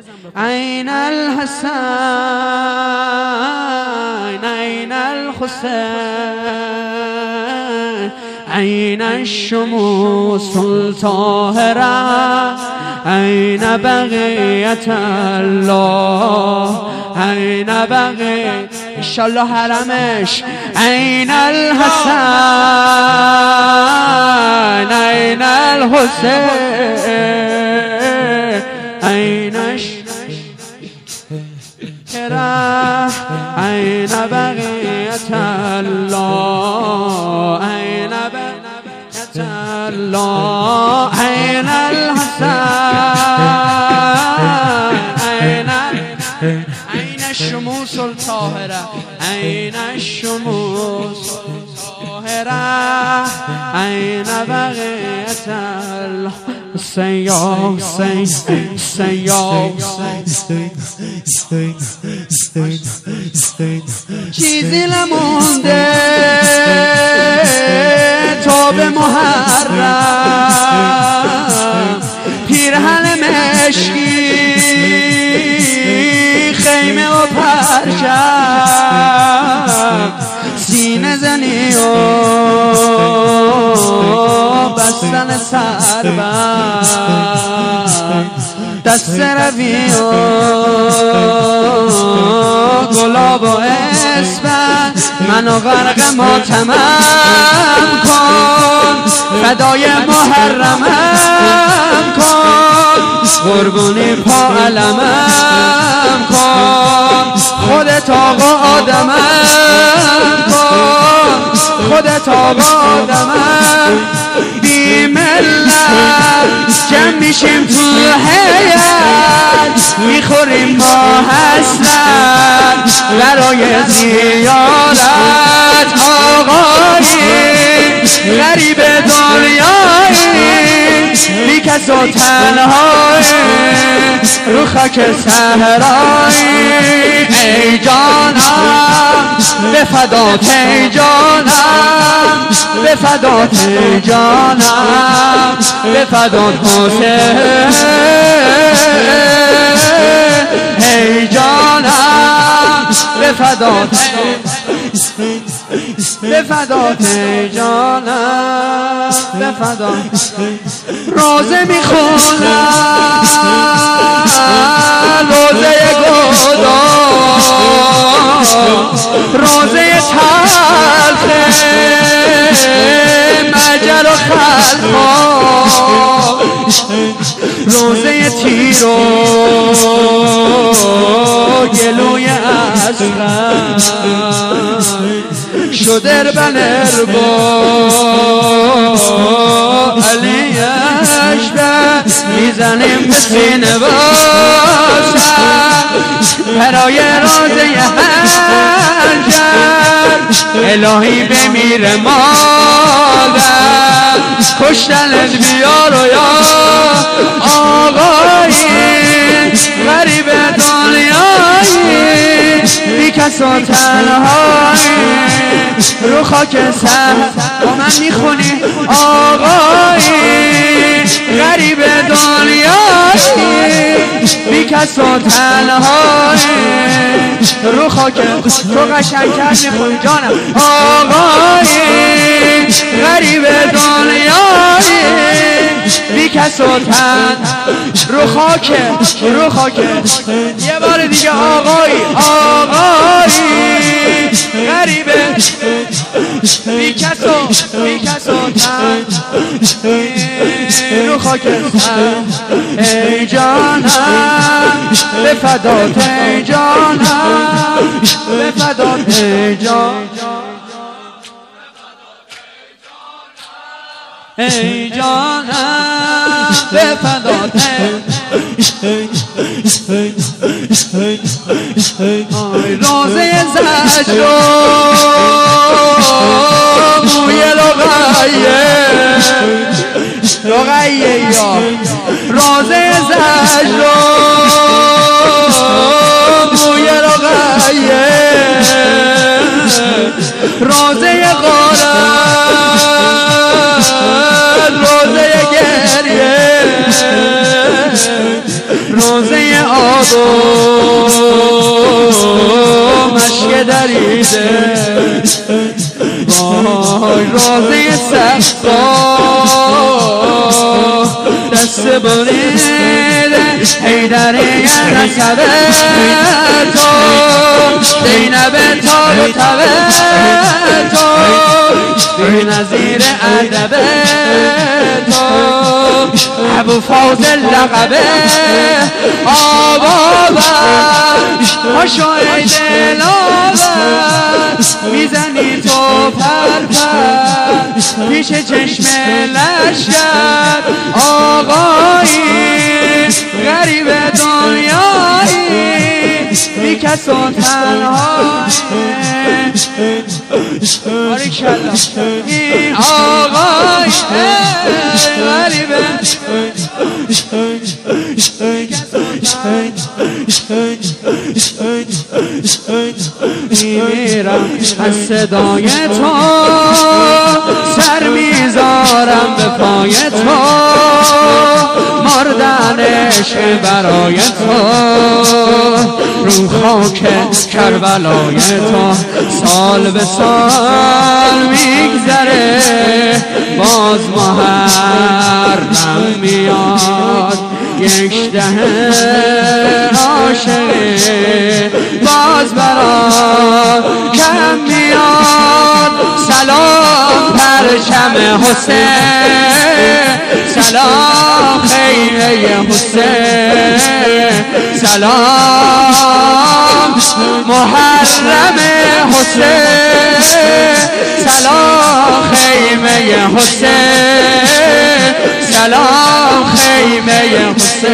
عین الحسین عین الحسین عین الشموس الطاهره عین بقیت الله عین بقیت انشالله حرمش عین الحسین عین الحسین عین عین بقیت الله عین بقیت الله عین الحسین عین الشموس الطاهره عین الشموس الطاهره عین بقیت الله سیاه چیزی نمونده تا به محرم پیرهن مشکی خیمه و پرچم سینه زنی و بستن سربند دست روی و گلاب و اسفند منو غرق ماتمم کن فدای محرمم کن قربونی پا علمم کن خودت آقا آدمم کن خودت آقا آدمم بی ملت جمع میشیم تو حیات میخوریم با حسرت برای زیارت آقایی غریب دنیایی بی کس و تنهایی رو خاک صحرایی ای جانم به فدات ای جانم به فدات ای جانم به فدات حسین ای جانم به فدات به فدات ای جانم به فدات روزه میخونم روزه گدا روزه تلخه مجر و خلقا روزه تیر و گلوی اسقر شدر بنرگو علی اشبه میزنیم به سینه باشم برای روزه هنجر الهی بمیره مادر کشتنت بیار و یا آقایی غریب دنیایی بی کس و تنهایی رو خاک سر با من میخونی آقایی غریب دنیایی بی کس و تنهایی رو خاک تو قشنگتر میخونی جانم آقایی غریب دنیایی بی کس و تن رو خاک یه بار دیگه آقایی غریب بی کس و تن رو خاک سر ای جانم به فدات ای جانم به فدات ای جانم ای جانم به فدات روزه زجر موی لغیه یا روزه زجر موی لغیه روزه غارت روزه گریه روزه آب و مشک دریده وای روزه صفا دست بریده حیدری نسبه تو زینب تاب و تبه تو بی نظیر ادب تو ابو فاضل لقبه آبابش هاشوید لابش میزنی تو پرپر پیش چشم لشکر آقایی غریب دنیایی بی کس و تنهایی باریکالله این آقای غریبه میمیرم از صدای تو سر میذارم به پای تو مردن عشق برای تو رو خاک کربلای تو سال به سال میگذره باز محرم میاد یک دهه عاشقه باز برات کم میاد سلام پرچم حسین سلام خیمه حسین سلام محرم حسین سلام خیمه حسین سلام خیمه حسین